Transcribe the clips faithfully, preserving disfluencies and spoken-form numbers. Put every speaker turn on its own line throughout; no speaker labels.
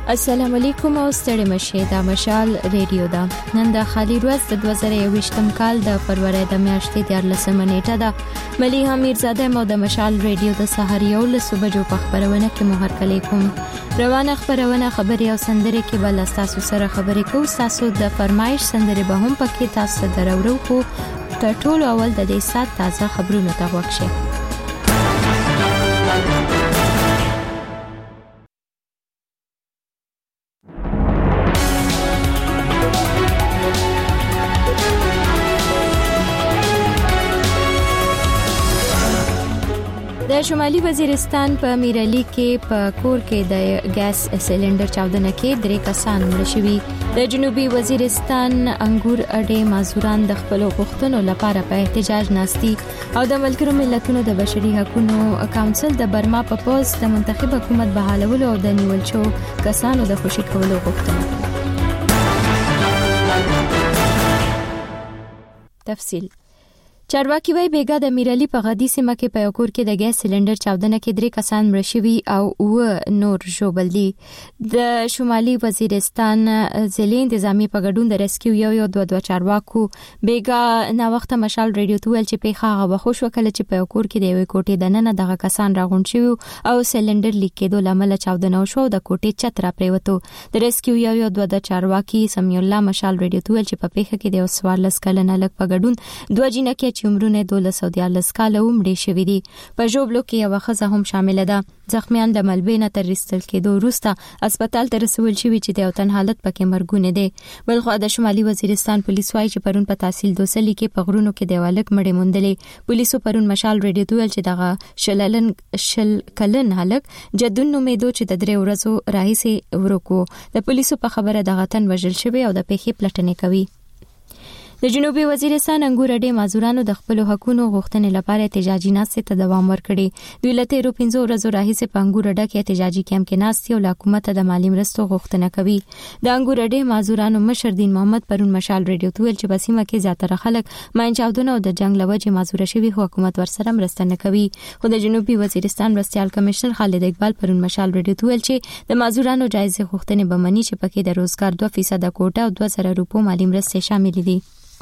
السلام علیکم او ستړي مشه دا مشال ریډیو دا نن د خالي ورځ د دوه زره یوویشتم کال د فروری د میاشتې د ارلسمه نیټه ده مليها میرزاده مو د مشال ریډیو د سحر یو له صبح جو په خبرونه کې مو هرکلی کوم روانه خبرونه خبري او سندره کې بل تاسو سره خبرې کوو تاسو د فرمایش سندره به هم پکې تاسو درورو خو تر ټولو اول د دې سات تازه خبرونه ته وښه د شمالي وزیرستان په میرعلی کې په کور کې د ګاز سلندر چاودنه کې درې کسان مړ شوي د جنوبي وزیرستان انګور اډې مازوران د خپل غوښتنو لپاره په احتجاج ناستي او د ملګرو ملتونو د بشري حقوقو کونسل د برما په پوز د منتخب حکومت بحالولو او د نیول شو کسانو د خوشي کولو غوښتنه. تفصیل چارواکي وای بیګا د میرعلی په غدي سیمه کې په یو کور کې د ګاز سلندر چاودنه کې درې کسان مړ شوي او و نور ژوبل دي. د شمالي وزیرستان ضلع انتظامی په ګډون د ریسکیو یو یو دوه دوه چارواکو بیګا نا وخت مشال ریډیو تویل چې په خاغه بخښ وکړه چې په یو کور کې د یو کوټې د نن دغه کسان راغون شوی او سلندر لیک کېدو لامل چاودنه شو د کوټې چت را پریوتو. د ریسکیو یو یو دوه دوه چارواکي سمیع الله مشال ریډیو تویل چې په پیښه کې د څوار لس کلنه لک په ګډون دوه جنکه چې عمرونه دوله سعودي عرب کاله ومړي شوې دي. په جوبلو کې یو خزه هم شامل ده. زخمیان د ملبینه تر رسل کېدو وروسته هسپتال ته رسول شوي چې د یو تن حالت پکې مرګونه دي. بلخو د شمالي وزیرستان پولیس وايي چې پرون په تحصیل دوسلی کې په غرونو کې د والک مړې موندلې. پولیسو پرون مشال ریډیو تویل چې دغه شللن شل کلن هلک جدون نومیدو چې د درې ورځو راهیسې ورکو. د پولیسو په خبره دغه تن وژل شوی او د پیښې پلټنې کوي. د جنوبي وزیرستان انګور اډې مازورانو د خپل حقوقو غوښتنې لپاره احتجاجي ناستې ته دوام ورکړي. دوی له تیرو پنځو ورځو راهیسې په انګور اډه کې احتجاجي کیمپ کې ناستي او حکومت د مالی مرستو غوښتنه کوي. د انګور اډې مازورانو مشر دین محمد پرون مشال ریډیو تویل چې په سیمه کې زیاتره خلک ماین چاودنه او د جنگ لوجې مازوره شوي حکومت ورسره مرسته نه کوي. خو د جنوبي وزیرستان مرستيال کمشنر خالد اقبال پرون مشال ریډیو تویل چې د مازورانو جایزه غوښتنې به مني چې پکې د روزګار دوه فیصد کوټه او دوه زره روپو مالی مرستې شامل دي.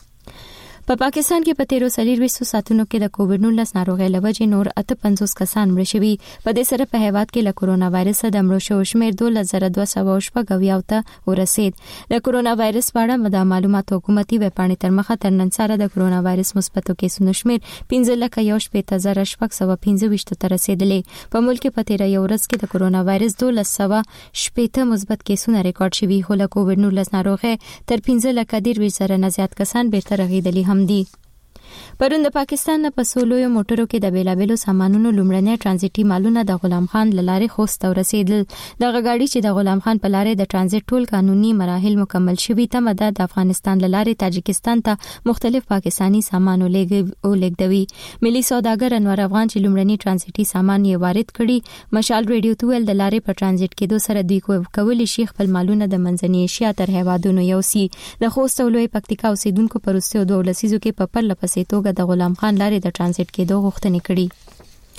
په پا پاکستان کې په تیرو سلیرويستو ساتونو کې د کووډ نولس ناروغۍ لوجې نور اته پنځوس کسان مړ شوي. په دې سره په هیواد کې له کرونا وایرس د مړو شو شمېر دوه زره دوه سوه شپږ اویا ته ورسید. د کرونا وایرس په اړه د معلوماتو حکومتي ویب پاڼې تر مخه تر نن سره د کرونا وایرس مثبتو کیسونو شمېر پنځه لکه یو شپږ زره شپږ سوه پنځه ویشت ته رسیدلې. په ملک کې په تیر یو ورځ کې د کرونا وایرس دوه سوه شپږ مثبت کیسونه ریکارډ شوي خو له کووډ نولس ناروغۍ تر پنځه لکه دېرش زره نه زیات کسان بیرته رغیدلي هم دي. پرون د پاکستان په سولویو موټرو کې د بیلابېلو سامانونو لومړنۍ ترانزیټي مالونه د غلام خان لارې خوست ته ورسېدل. دغه گاډي چې د غلام خان په لارې د ترانزیټ ټول قانوني مراحل مکمل شوي تمه ده د افغانستان لارې تاجکستان ته مختلف پاکستانی سامانو لېږدوي. ملي سوداګر انور افغان چې لومړني ترانزیټي سامان یې وارد کړي مشال ریډیو تویل د لارې په ترانزیټ کېدو سره دوی کولی شي خپل مالونه د منځنۍ ایشیا تر هیوادونو یوسي. د خوست او لوی پکتیکا اوسیدونکو پر وروستیو دوه لسیزو کې په پرله پسې توګه د غلام خان لارې د ترانزیټ کېدو غوښتنې کړي.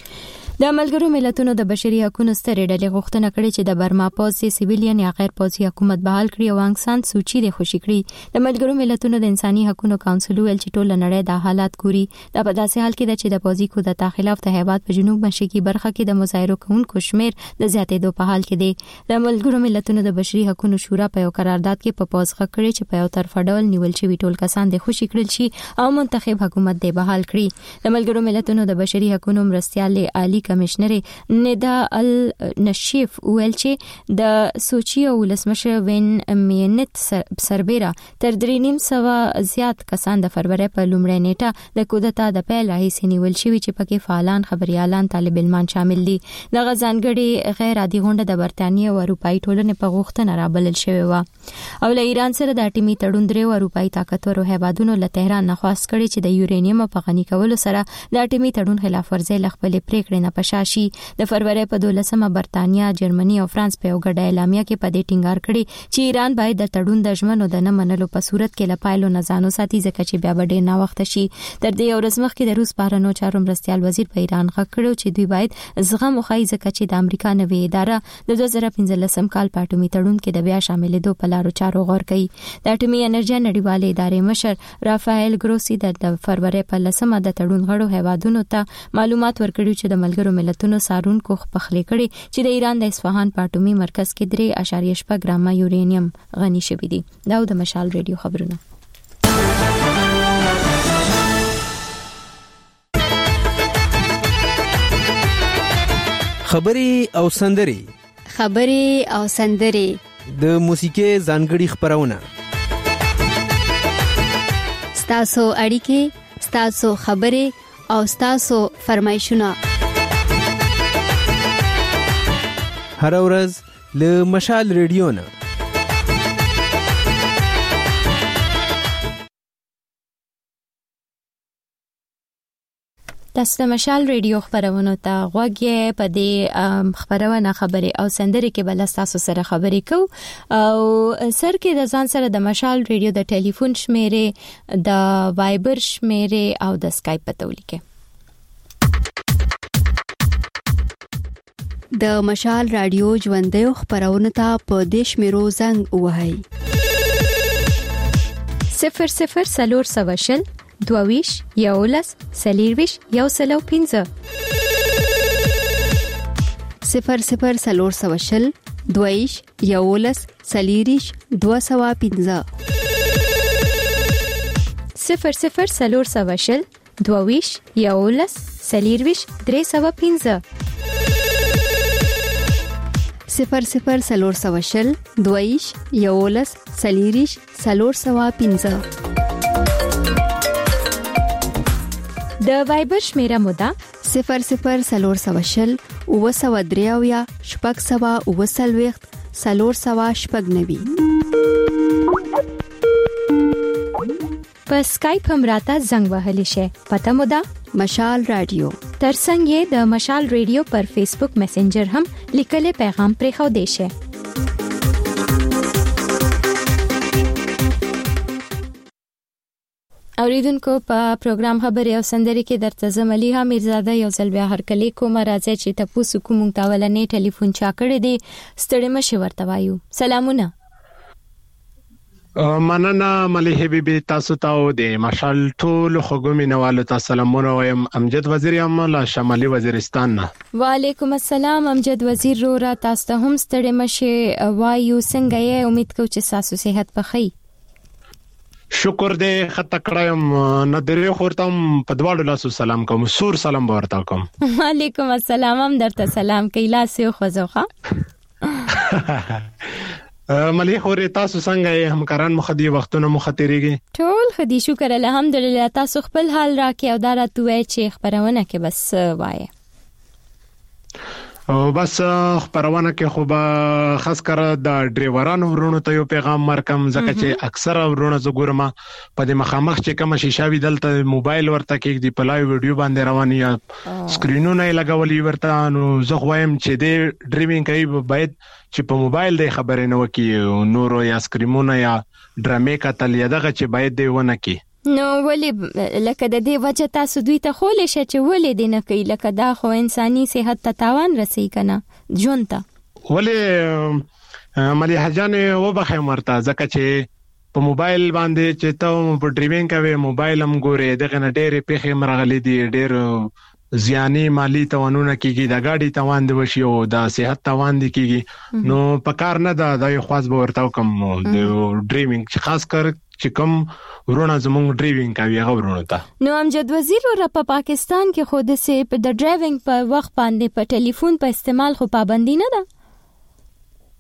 د ملګرو ملتونو د بشري حقوقو سترې ډلې غوښتنه کړې چې د برما پوز سیویلین یا غیر پوزي حکومت بحال کړي او انګ سان سوچي د خوشي کړي. د ملګرو ملتونو د انساني حقوقو کونسل ویل چې ټول نړۍ د حالات ګوري. دا په داسې حال کې ده چې د پوزي کو د خلاف د هیواد په جنوب مشرقي برخه کې د مظاهرو کوونکو شمیر د زیاتېدو په حال کې دی. د ملګرو ملتونو د بشري حقوقو شورا په یو قرارداد کې په پوز غکړي چې په یو طرفه ډول نیول شوی ټول کسان د خوشي کړل شي او منتخب حکومت د بحال کړي. د ملګرو ملتونو د بشري حقوقو مرستيال عالی کمشنر ندا النشیف ویل چې د سوچي او ولسمشر وین مینت سربیرا تر درې نیم سوه زیات کسان د فروری په لومړۍ نیټه د کودتا د پیل راهیسې نیول شوي چې پکې فعالان خبريالان طالب علمان شامل دي. دغه ځانګړي غیر عادي غونډه د برتانیې او اروپאי ټولنې په غوښتنه رابلل شوې و او له ایران سره د اټومي تړون درې اروپאי طاقتورو هیوادونو له تهران نه خواست کړي چې د یورانیم په غني کولو سره د اټومي تړون خلاف ورزي له خپل پریکړې نه پشاشي د فروری په دولسمه برتانیا، جرمني او فرانس په یو ګډه اعلامیه کې په دې ټینګار کړی چې ایران باید د تړون د ژمنو د نه منلو په صورت کې له پایلو نه ځانو ساتي، ځکه چې بیا به ډېر ناوخته شي. تر دې ورځ مخکې د روس بهرنیو چارو مرستیال وزیر په ایران غږ کړو چې دوی باید زغم وښایي، ځکه چې د امریکا نوې اداره د دوه زره پنځلسم کال په اټومي تړون کې د بیا شاملېدو په لارو چارو غور کوي. د اټومي انرژي نړیوالې ادارې مشر رافائل ګروسی د فروری په لسمه د تړون غړو هیوادونو ته معلومات ورکړي چې د ملګرو ملتونو څارونکو خپخلې کړي چې د ایران د اصفهان په اټومي مرکز کې درې اعشاریه شپږ ګرامه یورانیم غني شوی دی. دا د مشال ریډیو خبرونه.
خبري او سندري
خبري او سندري
د موسیقي ځانګړي خبرونه
ستاسو اړیکې، ستاسو خبري او ستاسو فرمایشونه
هر ورځ له مشال ریډیو نه.
تاسو د مشال ریډیو خبرونه ته غوږی په دې خبرونه خبري او سندري کې بل تاسو سره خبري کو او سر کې د ځان سره د مشال ریډیو د ټلیفون شمیره، د وایبر شمیره او د اسکایپ پته ولیکئ.
د مشال رادیو ژوندۍ خبرونه ته په دیش میرو زنګ وهاي
صفر صفر سلور سواشل دوویش یولس سلیرویش یو سلو پینزه
صفر صفر سلور سواشل دوویش یولس سلیریش دو سوا پینزه
صفر صفر سلور سواشل دوویش یولس سلیرویش درې سوا پینزه
صفر صفر سلور سواشل دوویش یولس سلیریش سلور سوا پینزه.
د وایبر شمیره مودا
صفر صفر سلور سواشل او سوا دریاویا شپږ سوا او سلويخت سلور سوا شپږ نوي.
په اسکایپ هم راته زنګ وهلی شي. پته مودا
مشال رادیو.
ترڅنګ یې د مشال ریډیو پر فیسبوک میسنجر هم لیکل پیغام پرې خو دی شي. اوریدونکو په پروګرام خبري او سندري کې درته زملیها میرزاده یو ځل بیا هرکلی کوم راځي چې تاسو کوم تاولنې ټلیفون چا کړی دی ستړي مشه ورته وایو. سلامونه.
مننه مليحه بیبي، تاسو ته د مشال ټول خوګمې نوالو ته سلامونه وایم. امجد وزیر یم له شمالي وزیرستان نه.
وعلیکم السلام امجد وزیر رورا، تاسو ته هم ستړي مشه وایو. څنګه یې؟ امید کوم چې تاسو صحت پخی.
شکر دې خطه کړم نه درې خورتم په دواړو لاسو سلام کوم. سور سلام ورته کوم.
وعلیکم السلام هم درته سلام کوي. لاسو خوځوخه
ملي خوري تاسو څنګه همکاران مخدي وختونه مختريږي؟
ټول خدي شکر الحمدلله. تاسو خپل حال راکې او دا راته چې خبرونه کې بس وایي.
او بس خبرونه کې خو به خاص کر د ډرایورانو ورونو ته یو پیغام ورکم، ځکه چې اکثره ورونو زګورما په دې مخامخ چې کوم شیشه وی دلته موبایل ورته کې دی په لایو ویډیو باندې رواني یا سکرینونه لګولي ورته، نو زه وایم چې د ډرایوینګ کوي باید چې په موبایل د خبرې نه وکي، نورو یا سکرینونه یا ډرامې کتل یا دغه چې باید دی ونه کی.
نو ولی لکه د دې وجه تاسو دوی ته خولې شې چې ولی دی نه کوي، لکه دا خو انساني صحت ته تاوان رسي کنه ژوند ته.
ولی ملي حجان و بخې مرته ځکه چې په موبایل باندې چې ته په ډرایوینګ کوي موبایل هم ګوري، دغه نه ډېر پیخې مرغلي دي، ډېر زیانی مالی توانونه کیږي، د گاډي توان دی وشي او د صحت توان دی کیږي. نو په کار نه دا د خاص به ورتاو کوم د ډرایوینګ خاص کر چې کوم ورونه زموږ ډرایوینګ کوي هغه ورونه ته.
نو امجد وزیر ور په پاکستان کې خود سه په د ډرایوینګ په وخت باندې په ټلیفون په استعمال خو پابندي نه ده.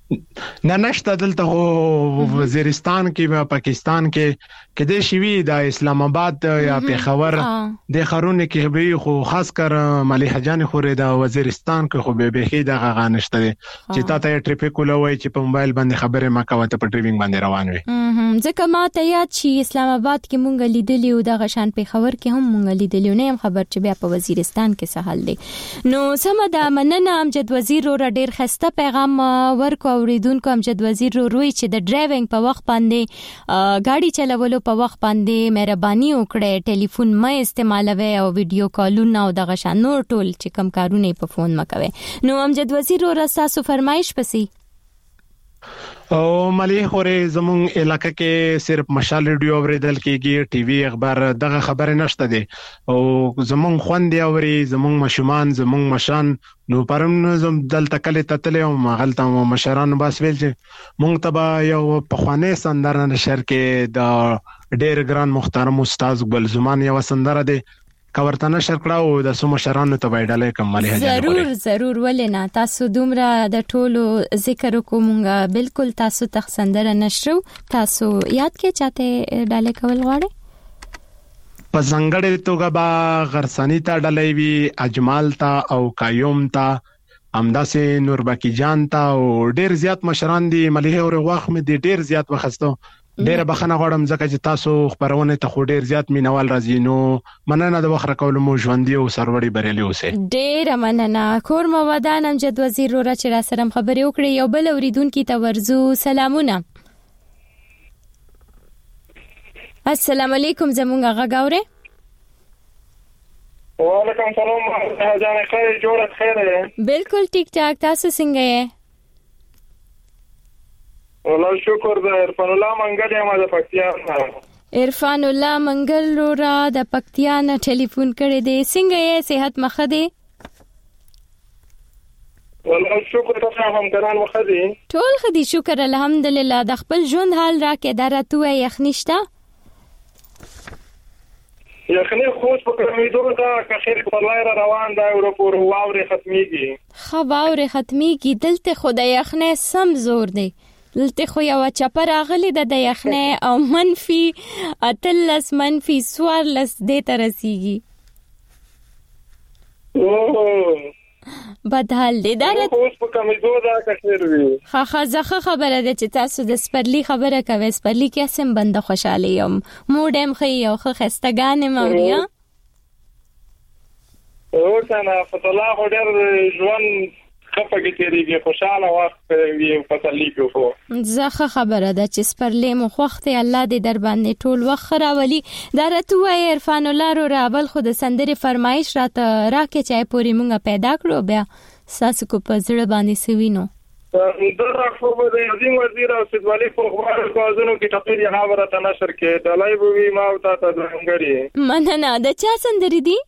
نه نشته دلته وزیرستان کې پاکستان کې کده شوی د اسلام آباد یا پیښور د خارونه کې به خو خاص کر ملي حجان خوري د وزیرستان کې خو به به د غانشته چې تا ته ټریفیک ولوي چې په موبایل باندې خبره ما کوي ته په ډرایوینګ باندې روان وي
ځکه ما ته یاد شي اسلام آباد کې مونږ لیدلی او د غشان پیښور کې هم مونږ لیدلی نه هم خبر چې بیا په وزیرستان کې څه حل دی نو سم د مننه امجد وزیر رو ډیر خسته پیغام ورکو اوریدونکو امجد وزیر رو روي چې د ډرایوینګ په وخت باندې ګاډي چلولو په وخت باندې مهرباني وکړئ ټلیفون مې استعمالوي او ویډیو کالونه او دغه شان نور ټول چې کم کارونه په فون مکوي نو امجد وزیر رو راساسو فرمایش پسې
او ملي خوري زمون علاقې کې صرف مشال ریډیو اوریدل کېږي ټي وي اخبار دغه خبره نشته دي او زمون خوندې اوري زمون مشومان زمون مشان نو پرم زم دلته کله تتل او مغلطه مشران باس ویل چې مونږ تبا یو په خوانه سندره نشر کې د ډېر ګران محترم استاد ګل زمان یو سندره دي کورته نشر کړه او د سوم شرانو ته وایډلې کمالي حاجت
ضرور ضرور ولنا تاسو دومره د ټولو ذکر کومګه بالکل تاسو ته سندره نشرو تاسو یاد کې چاته ډالې کول غواړي
په څنګه توګه با غرسانی ته ډالې وی اجمال ته او قیوم ته امداسه نوربکی جان ته او ډیر زیات مشران دي ملي او واخ مې دي ډیر زیات وخستو ډیر بخنه غواړم ځکه چې تاسو خبرونه ته خو ډیر زیات مینوال راځي نو مننه د وخت راکول مو ژوندۍ او سروري بریالي اوسه
ډیر مننه کور مو ودان امجد وزیر رو را چې را سره خبرې وکړي یو بل اوریدونکو ته ورزو سلامونه السلام علیکم زمونږ غاګاوره
وعلیکم سلام جان خیر جوړه خیر
بالکل ټیک ټاک تاسو څنګه یې
والله شکر د عرفان الله منګل یم د پکتیا
عرفان الله منګل رو را د پکتیا نه ټلیفون کړی دی څنګه یې صحت مخه دی
والله شکر تاسو هم کران مخه دی
ټول خدي شکر الحمدلله د خپل ژوند حال را کې درته یخنیشته
یخنی خوش په کمیدو دا که خیر په لای روان دا اورپور واوري ختميږي
خو واوري ختميږي دلته خدای یخنه سم زور دی دلته خو یو چپر اغلی د یخنه او منفي اتلس منفي سوارلس د ترسيږي
او
بدحال دی دا
خوش په کمیدو دا که خیر وي
خا خزخه خبره ده چې تاسو د سپرلی خبره کوي سپرلی کې سم بنده خوشاله یم موډم خي یو خو خستګان موریا
او څنګه فطلا هډر ژوند خفګی تیریږي خوشاله وخت وي فصلی کوو
زخه خبره ده چې سپرلی مو خوخته الله دې در باندې ټول وخت راولي درته وای عرفان الله رو رابل خود سندره فرمایش راته راکې چای پوری مونږه پیدا کړو بیا ساسو کو په زړه باندې سوینو
دغه خو د عظیم وزیر او سیدوالی په خبرو کوازونو کې تقریر یې خبره نشر کې د لایو وی ما او تاسو درنګری
مننه د چا سندري دي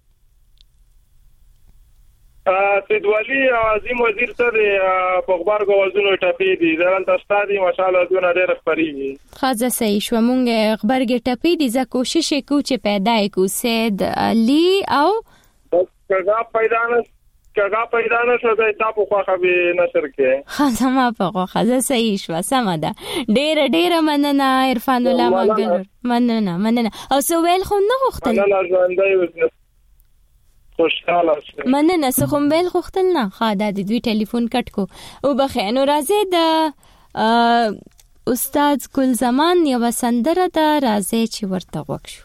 سیدوالی عظیم وزیر سره په خبرو کوازونو ټاپی دي ځان تاسو ته ماشاءالله دونه ډېر خبري
خاصه صحیح شو مونږه خبرګه ټاپی دي ځکه کوشش وکړو چې پیدا کو سید علي او
کغا پیدا نه کغا پیدا نه شو د تاسو خو خبي نشر کې
خاصه ما په خاصه صحیح شو سم ده ډېر ډېر مننه عرفان الله منګل مننه مننه او سویل خو نه غوښتل
مننه ژوندۍ خوشاله شه
مننه سخم بیل غوښتل نه خاله د دوی ټلیفون کټ کو او بخې نو راځي د استاد ګل زمان یو سندره د راځي چې ورته وښو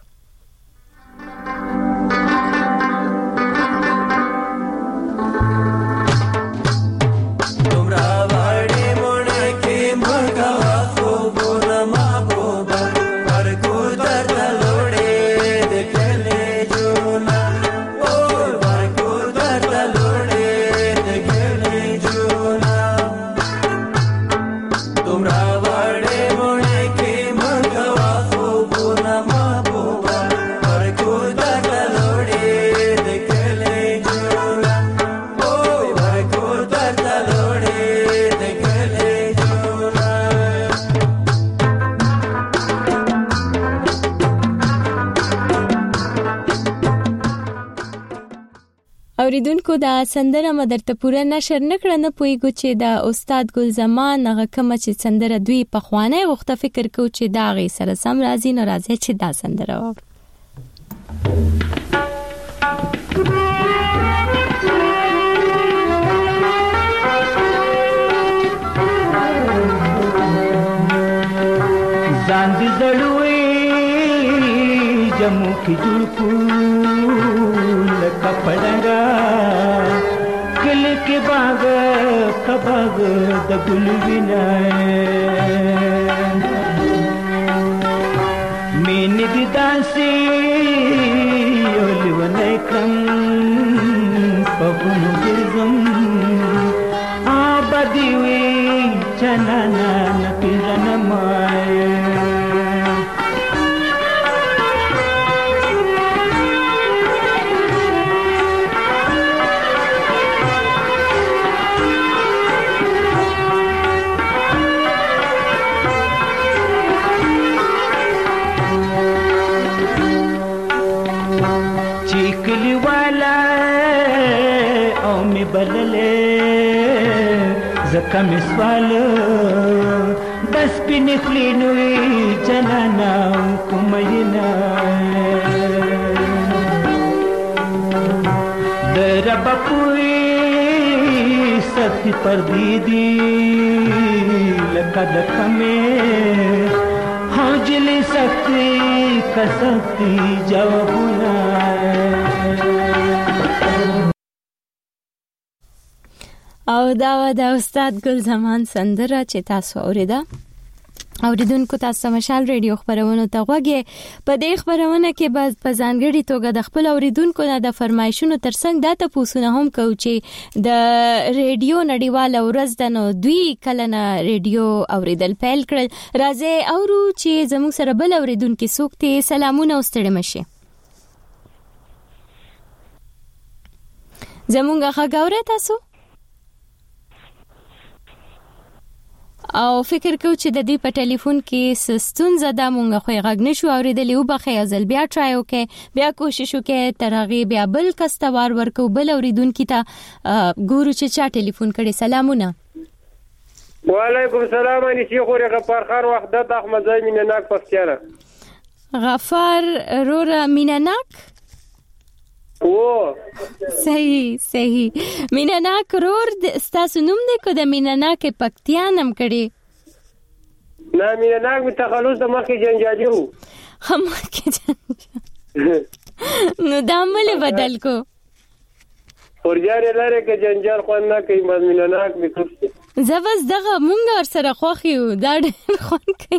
Tumra vade mone ke magwa ko na ma bo
اوریدونکو دا سندره مدرته پوره نشر نکړه، نه پویګو چې دا استاد ګل زمان هغه کوم چې سندره دوی په خوانه غوښته فکر کو چې دا غي سره سم راځي نه راځي چې دا سندره و.
ځان دې زړوي جمو کې جوړ کو لکه پړنګا کل کې باغ کباغ د ګل وینا مين دي داسي ولونه کم په ګرځم آبادی وي چنانا نپیژن مای چیکلی والا او می بلله زکه مسوال بس پینخلی نوی جنانا کومینا درب پوی سختی پردیدی لکد کمی حوجلی سختی کسختی جوابونا.
او دا د استاد ګل زمان سندره چې تاسو اوریدا. اوریدونکو تاسو مشال ریډیو خبرونه ته غوږی. په دې خبرونه کې باز په ځانګړي توګه د خپل اوریدونکو نه د فرمایشونو ترڅنګ دا ته پوښتنه هم کوو چې د ریډیو نړیواله ورځ د نو دوی کله نه ریډیو اوریدل پیل کړل. راځي اورو چې زموږ سره بل اوریدونکو سوکته سلامونه واستړي مشه. زموږه خګاوره تاسو او فکر کو چې د دې په ټلیفون کې سستون زده مونږه خو غږ نشو اوریدلی او بخې ازل بیا ټرای وکې بیا کوشش وکې ترغه بیا بل کستوار ورکو بل اوریدونکو ته ګورو چې چا ټلیفون کړي. سلامونه.
وعلیکم السلام. اني شیخ غفار خان وحدت احمد زای مینناک پختیاره.
غفار رورا مینناک
او
صحیح صحیح. مینناک رور ستاسو نوم دی کو د مینناک پکتیانم کړي؟
نه مینناک می تخلص د مخې جنجالي وو.
هم کې نو دا مل بدل کو
ورجاره لاره کې جنجال خو نه کوي مینناک می کوي.
زوس دغه مونږ ور سره خوخیو دا ډېر خون کوي.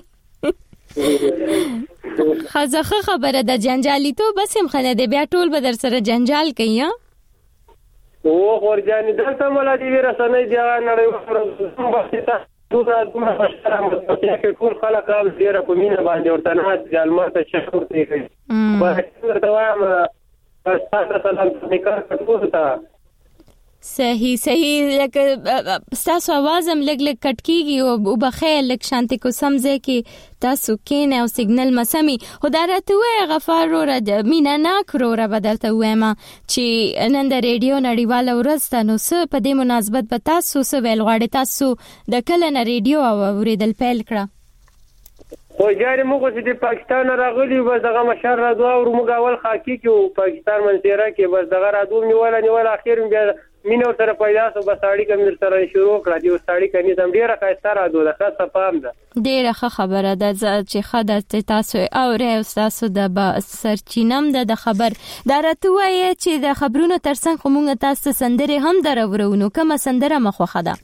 خزخه خبره د جنجالي تو بس هم خنه دی بیا ټول به در سره جنجال کوي. ها
او ورجاني دلته مولا دی ورسنه دی نړۍ ورته دوه دوه مشره کې ټول خلک هم ډیره کومینه باندې ورته نه ځلمه ته شکر دی کوي. ورته وایم بس تاسو سلام نکاح کټو تا.
صحیح صحیح. لکه تاسو आवाज هم لګ لګ کټ کیږي او بخیر لک شانتي کو سمځه کې تاسو کینه او سیګنل مسمي هدارته وې غفار رو مینا ناک رو را بدلته وې ما چې نن د ریډیو نړیواله ورځ ته نو څه په دې مناسبت به تاسو څه ویل غواړئ؟ تاسو د کله نه ریډیو اوریدل پیل کړه؟
خو جاري موږ چې د پاکستان راغلی بس دغه مشر را دوه ور موږ اول خاکی کې پاکستان منځره کې بس دغه را دوه نیول نیول اخر بیا مینو سره پیدا سو بس اړیکه مې سره شروع کړه. دی وستاړي کني زم ډیره خاصه را دوه خاصه پام ده.
ډیره ښه خبره ده چې خدای تاسو او ری تاسو د سرچینم ده د خبر درته وایي چې د خبرونو ترڅنګ موږ تاسو سندره هم درورونو کومه سندره مخوخه ده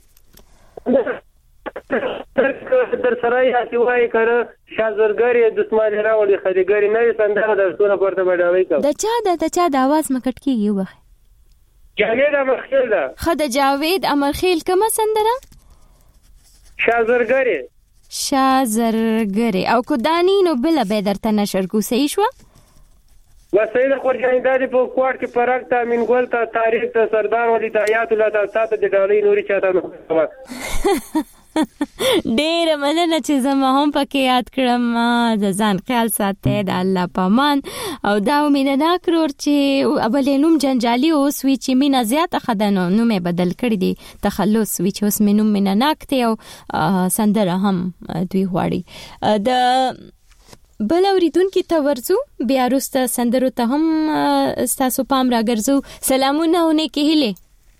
در سره یا چې وایي کړه شازورګری دسمال راوړي خریګری نه سندره درسونه پورته بډاوي کو.
د چا د چا د आवाज مکټ کیږي وخت
جاوید امرخیل ده.
خد جاوید امرخیل کومه سندره؟
شازورګری
شازورګری او کو دانی نو بل به درته نشر کو صحیح شو.
وسیله خورجانی دادی په کوټ کې پرګ تا من ګول ته تاریخ ته سردار ولی د آیات الله تعالی ته د ډالۍ نوري چاته نو
ډېر مننه چې زما هم پکې یاد کړم. د ځان خیال ساتئ، د الله پامان او دا مینناک رور چې اولې نوم جنجالي اوس وی چې مینا زیاته خدانو نوم بدل کړی دی، تخلص وی چې اوس مینوم مینناک دی او سندره هم دوی غواړي. د بل اوریدونکو ته ورزو بیا وروسته سندرو ته هم ستاسو پام راګرځو. سلامونه ونه کې هله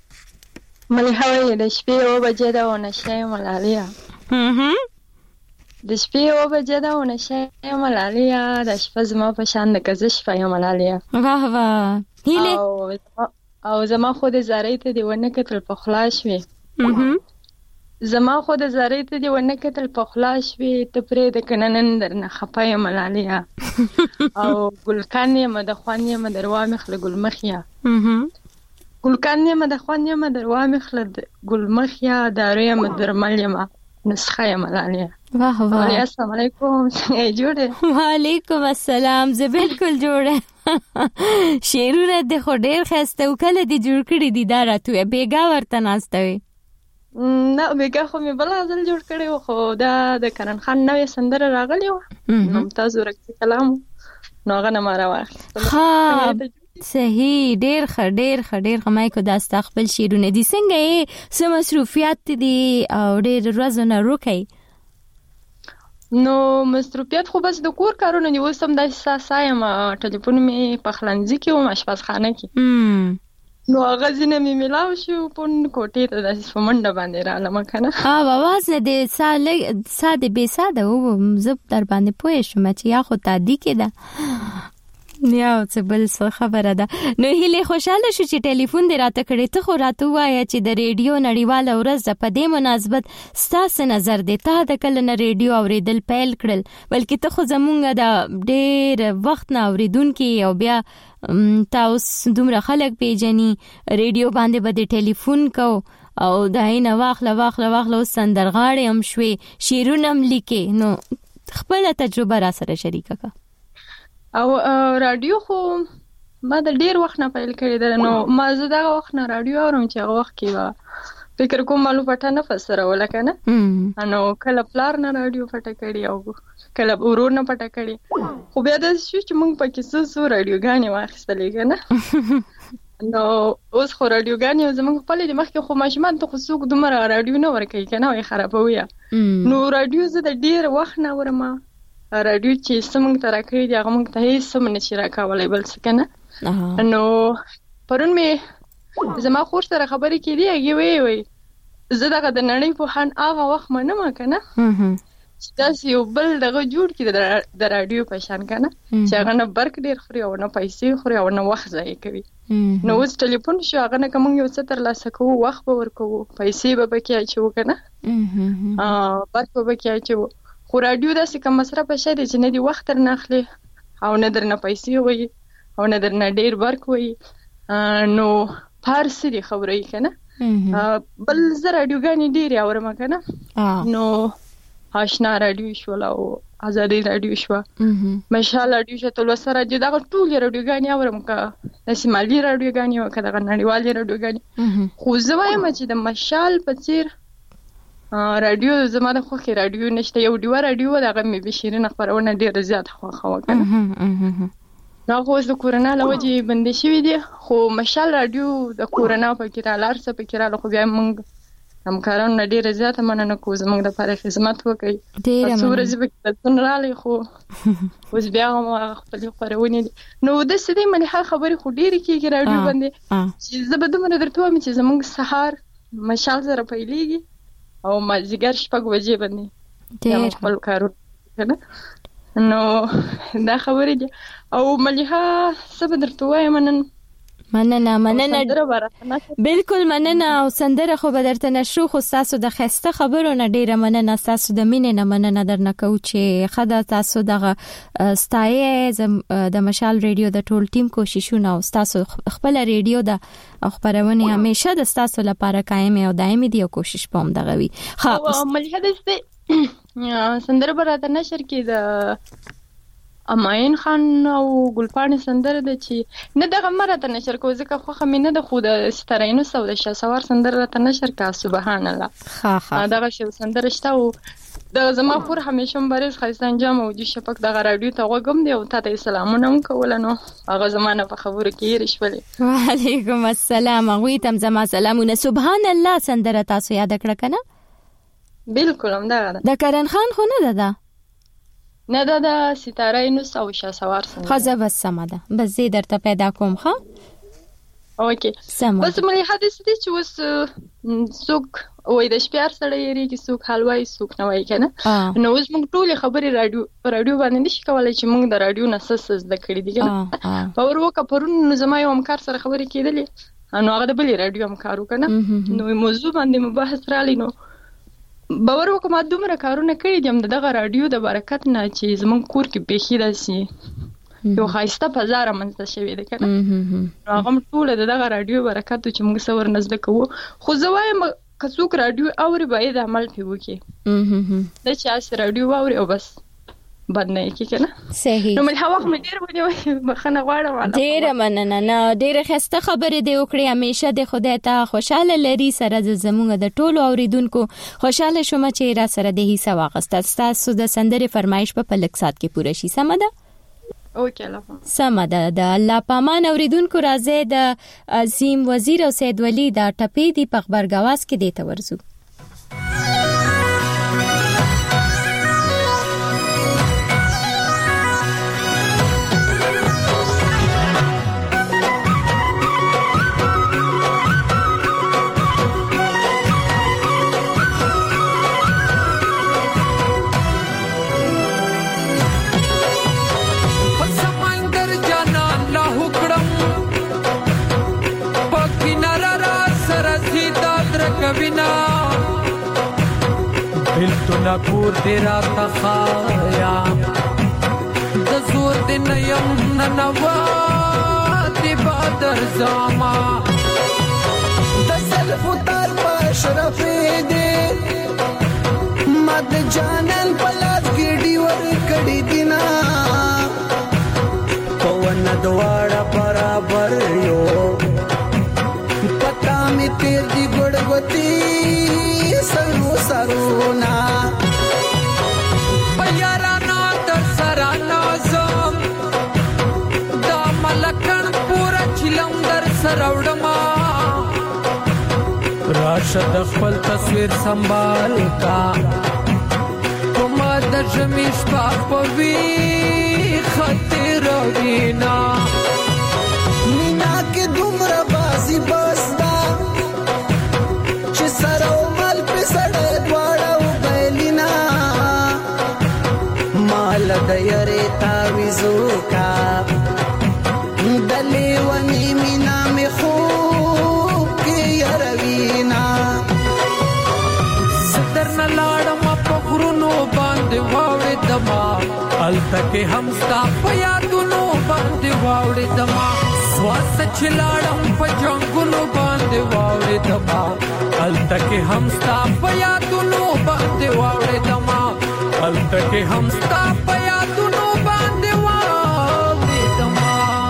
ملي هوای د شپې او بجې دا ونشه ملالیا. هم د شپې او بجې دا ونشه ملالیا، د شپه زما په شان د کزش په ملالیا.
واه واه هله
او او زما خو د زارې ته دی ونه کتل په خلاص وي. هم زما خو د زارې ته دی ونه کتل په خلاص وي، ته پرې د کننن درنه خپای ملالیا. او ګلکان یې مده خوان یې مدروا مخله ګلمخیا. هم ګلکان یې مده خوان یې مدروا مخله ګلمخیا، دارو یې مدرمل یې نسخه یې ملالیا.
واه واه
السلام علیکم، څنګه جوړه؟
وعلیکم السلام، زه بالکل جوړه. شیرونه د خو ډېر خسته او کله دی جوړ کړی دی دا راته بیګا ورته ناستوي.
نه بیګا خو مې بل ځل جوړ کړی و، خو دا د کرن خان نوې سندره راغلی و، ممتاز ورکتی کلام نو هغه نه ماره واخلې.
ها صحیح، ډېر ښه ډېر ښه ډېر ښه. مایکو دا ستا خپل شعرونه دي، څنګه یې څه مصروفیات دي او ډېر ورځونه روکئ؟
نو مصروفیت خو بس د کور کارونه دي، اوس هم داسې سا یم، ټلیفون مې پخلنځي کې وم اشپزخانه کې، نو هغه ځینې مې میلاو شو پون کوټې ته داسې په منډه باندې رالم که نه.
ها اواز نه دی سا لږ سا د بې سا ده و، زه در باندې پوه شوم چې یا خو تادي کې ده یا څه بل څه خبره ده. نو هیله خوشاله شو چې ټلیفون دې راته کړی. ته خو راته ووایه چې د ریډیو نړیواله ورځ ده، په دې مناسبت ستاسو نظر دی، تا د کله نه ریډیو اوریدل پیل کړل؟ بلکې ته خو زمونږ د ډېر وخت نه اوریدونکي او بیا تا اوس دومره خلک پیژني، ریډیو باندې به دې ټلیفون کو او د عینه واخله واخله واخله اوس سندرغاړې هم شوې، شعرونه هم لیکې. نو خپله تجربه را سره شریکه که.
او رادیو خو ما د ډیر وخت نه پیل کړی ده، نو ما زه دغه وخت نه رادیو اورم چې هغه وخت کې به فکر کوم مالو پټه نه فسروله که نه، نو کله پلار نه رادیو پټه کړي او کله ورور نه پټه کړي، خو بیا داسې شو چې موږ پکې څو څو رادیوګانې واخیستلې که نه. نو اوس خو رادیوګانې زموږ خپلې دي، مخکې خو ماشومان ته خو څوک دومره رادیو نه ورکوي که نه، وایي خرابوي یې. نو رادیو زه د ډیر وخت نه اورم، رادیو چې څه موږ ته راکړي دي هغه موږ ته هېڅ څه نه شي راکولی بل څه که نه. نو پرون مې زما خور سره خبرې کېدې، هغې ویې وایي زه دغه د نړۍ پوهان هغه وخت منم که نه چې داسې یو بل دغه جوړ کړي د رادیو په شان که نه، چې هغه نه برق ډېر خوري او نه پیسې خوري او نه وخت ضایع کوي. نو اوس ټلیفون شو، هغه نه که موږ یو څه ترلاسه کوو وخت به ورکوو، پیسې به پکې اچوو که نه، برق به پکې اچوو. خو رادیو داسې کم مصرفه شی دی چې نه دې وخت درنه اخلي او نه درنه پیسې وایي او نه درنه ډېر برق وایي، نو په هر څه دې خبروي که نه. بل زه رادیوګانې ډېرې اورم که نه، نو آشنا رادیو شول او ازادي رادیو شوه، مشال رادیو شوه، تلوسه رادیو، دغه ټولې رادیوګانې اورم، که داسې مالي رادیوګانې وه که دغه نړیوالې رادیوګانې. خو زه وایم چې د مشال په څېر رادیو زما د خوښې رادیو نشته. یو ډیوه رادیو د هغه مې بشیرینه خپرونه ډېره زیاته خوښه وه که نه، نو هغه اوس د کورونا له وجې بندې شوي دي، خو مشال رادیو د کورونا پکې راله، هر څه پکې راله، خو بیا موږ همکارانو نه ډېره زیاته مننه کوو زموږ دپاره خدمت وکړئ. څو ورځې پکې بدلون رالی، خو اوس بیا هم هغه خپلې خپرونې دي. نو داسې دی ملحه خبرې خو ډېرې کېږي رادیو باندې، چې زه به دومره درته وایم چې زموږ سهار مشال سره پیلېږي او مازدیګر شپږ بجې باندې خپل کارونه که نه. نو دا خبرې دي. او ملیحه څه به درته وایم نن؟
مننه مننه بالکل مننه. او سندره خو به درته نشو، خو تاسو د خسته خبرو نه ډیره مننه، تاسو د مینې نه مننه درنه کوو چې خدا تاسو دغه ستایې د مشال ریډیو د ټول ټیم کوششونه او تاسو خپل ریډیو د خبرونه همیشه د تاسو لپاره قائم او دایمي دی او کوشش پوم دغه وي.
خو مليحه د سندره براته نشر کې د اماین خان او ګلپاڼې سندره ده چې نه دغه مره ته نشر کوو ځکه خوښه مې نه ده خو د سترینوس او د شهسوار سندره ته نشر کا سبحان الله
ها ها
دغه شی سندره شته او د زما خور همیشه مبارز خیسته انجام او د شپک دغه رادیو ته وګم دی او تاسو سلامونه هم کول نو هغه زمانه په خبرو کې رښولې
وعلیکم السلام غوی تم زما سلامونه سبحان الله سندره تاسو یاد کړه کنه
بالکل هم دا
د کرن خان خو نه ده
نه دا د سترینوس او شهسوار سندره
خزه بس سم ده بس زه درته پیدا کوم ها
اوکې بس ملي حدیث دي چې وس څوک وای د شپار سره یې کې څوک حلوای څوک نه وای کنه نو اوس موږ ټول خبرې رادیو رادیو باندې نشي کولای چې موږ د رادیو نسس د کړې دي کنه په ورو کپرون زما یو همکار سره خبرې کېدلې نو هغه د بلې رادیو همکارو کنه نو موضوع باندې مباحث رالی نو باور وکم دومره کارونه کړی دي دغه رادیو د برکت نه چې زمون کور کې بهخي راسي یو خاصه بازار منځ شوی دی کنه هغه ټول دغه رادیو برکت چې موږ سور نزد کوو خو زوایم کڅوک رادیو اوري باید عمل پیو کې د چا سره رادیو اوري او بس بد نه کی کنه
صحیح
نو مې هوا خو مې ډیر ونیو بخنه غواړم
ډیر مننه نه ډیر خسته خبره دی وکړي همیشه د خدای ته خوشاله لري سره زموږ د ټولو اوریدونکو خوشاله شوم چې را سره د هیڅ واغسته تاسو د سندره فرمایش په پلک سات کې پوره شي سم ده
اوکې الله
سم ده د الله پامان اوریدونکو راځي د عظیم وزیر او سید ولی د ټپې دی په خبرګاواز کې دی ته ورزو
بلتنا کور دی را تخایا د زور دی نیم ننوا دی بادر زاما د سلف تر پشرفی دی مد جانن پلاس گیڑی ور کڑی دینا پون دوارا برابر یو پتا می تیر دی گڑگوتی سرو سرونا بیارانا در سرانا زم دا ملکن پورا چلم در سروڑما راشد خپل تصویر سنبال کا کما در جمیش پاک پوی خطر وینا مینا کے دمر بازی بستا چه سرو سڑے دوڑاو بیلینا مال دیرے تاویزو کا دلی ونی مینا میں خوب کی یروینا صدر نلاڑم پخرونو باندے واوڑے دما التکے ہمستا پیادونو باندے واوڑے دما سواس چلاڑم پجنگونو باندے واوڑے دما التکه همستا پیادونو باندې واوړې دما التکه همستا پیادونو باندې واوړې دما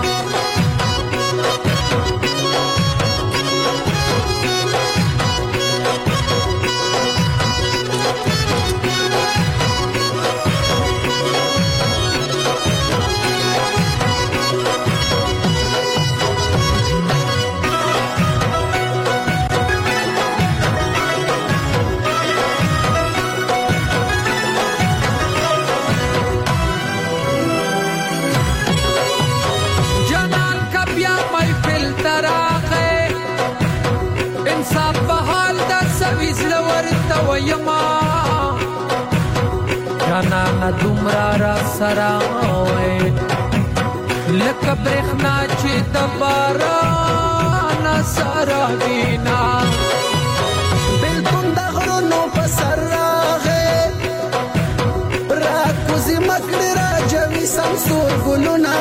جانا دومرا را سراوي لکه برخنا چې د باران سراوینا بلکون د غرونو په سر راغې را کوزي مکړه را جوي سمسور ګلونا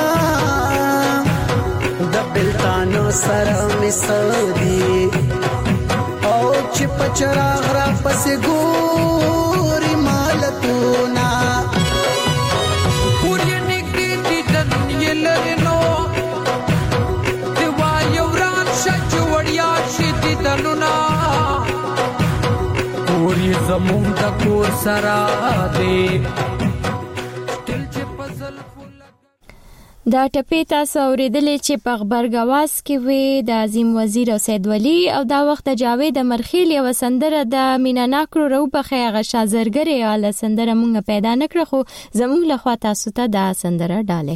د بلتانو سره مسودي او چې پچراغ را پسې ګوري مالتونا پوری نګدي
زمون د کور سره دی.
دا ټپې تاسو اوریدلې چې په خبرګواز کې وي د عظیم وزیر او سید ولی او دا وخت د جاوید مرخیل یو سندره د مینا ناکرو رو په خیغه شازرګری ال سندره مونږ پیدا نکړو خو زموږ له خوا تاسو ته دا سندره ډاله.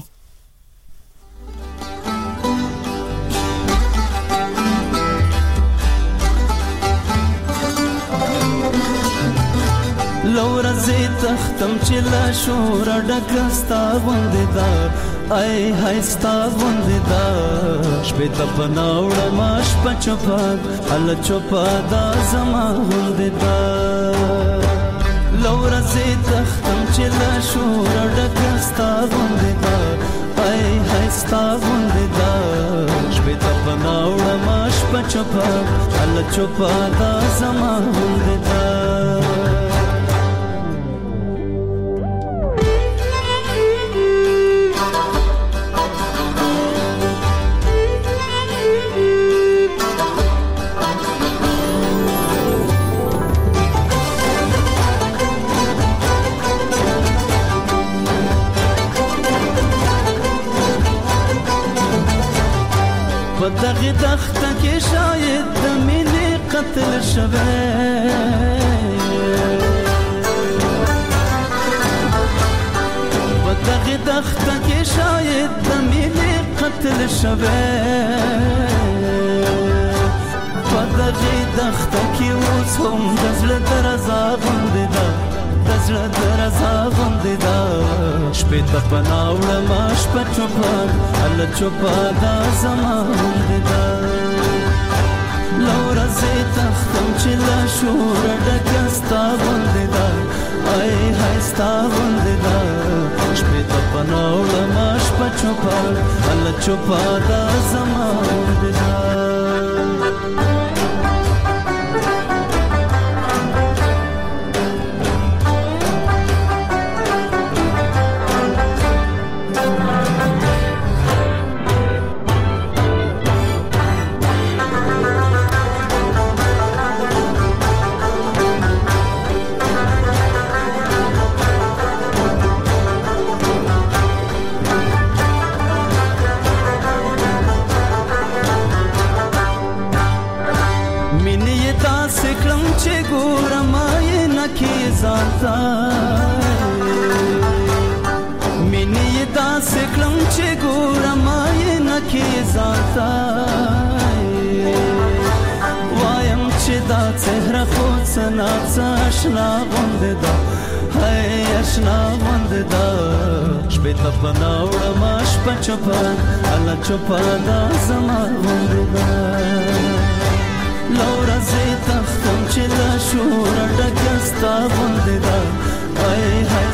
لور زی تختم چې لا شور ډکستا غوندې دا ای هايستا غوندې دا شپې ته پناوړه ماش پچپا ال چوپا دا زما غوندې دا لور زی تختم چې لا شور ډکستا غوندې دا ای هايستا غوندې دا شپې ته پناوړه ماش پچپا ال چوپا دا زما غوندې دا دغه دخته کې شاید د مینې قتل شوه په دغه دخته کې شاید د مینې قتل شوه په دغه دخته کې اوس هم د زړه درزا غوندې ده د زړه درزا غوندې ده شپې ته پناوړه ما شپه چوپه هله چوپه دا زما غوندې ده له ورځې تختم چې له شوره ډکه ستا غوندې ده ای های ستا غوندې ده شپې ته پناوړه ما شپه چوپه هله چوپه دا زما غوندې ده مینې داسې کړم چې ګورم یې نه کې ځانته وایم چې دا څهره خو څه ناڅه اشنا غوندې ده هی اشنا غوندې ده شپې ته پناوړم شپه چوپه هله چوپه دا زما غوندې ده له ورځې تختم چې له شوره ډکه ستا غوندې ده ای های